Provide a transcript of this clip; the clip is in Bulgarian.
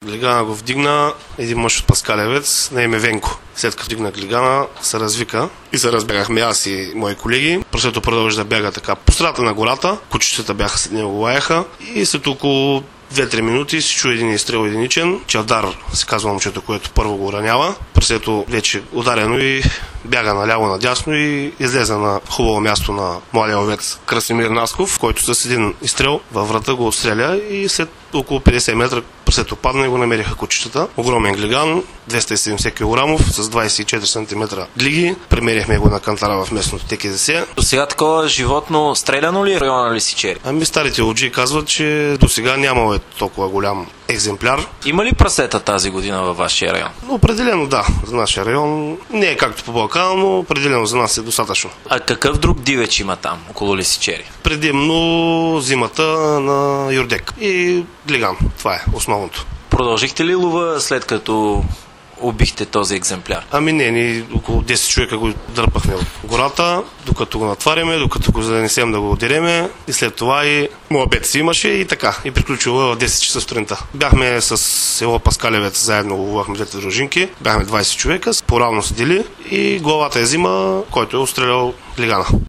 Глигана го вдигна един мъж от Паскалевец на име Венко. След като вдигна глигана, се развика и се разбягахме аз и мои колеги. Прасето продължи да бяга така по страната на гората. Кучетата бяха след него, лаяха и след около 2-3 минути се чу един изстрел единичен. Чавдар се казва момчето, което първо го ранява. Прасето вече ударено и бяга наляво надясно и излезе на хубаво място на младия овец Красимир Насков, който с един изстрел във врата го отстреля и след около 50 метра прасето падна и го намериха кучетата. Огромен глиган, 270 кг с 24 см глиги. Премерихме го на кантара в местното ТКЗС. До сега такова животно стреляно ли е в района на Лесичери? Ами старите лоджии казват, че до сега нямало толкова голям екземпляр. Има ли прасета тази година във вашия район? Определено да. За нашия район не е както по Балкана, но определено за нас е достатъчно. А какъв друг дивеч има там, около Лесичери? Предимно зимата на юрдек и глиган. Това е основното. Продължихте ли лова след като убихте този екземпляр? Ами не, ни около 10 човека го дърпахме от гората, докато го натваряме, докато го занесем да го отдереме и след това и моабет си имаше и така. И приключила в 10 часа сутринта. Бяхме с село Паскалевец, заедно ловувахме двете дружинки, бяхме 20 човека, по-равно се дели и главата е взима, който е отстрелял глигана.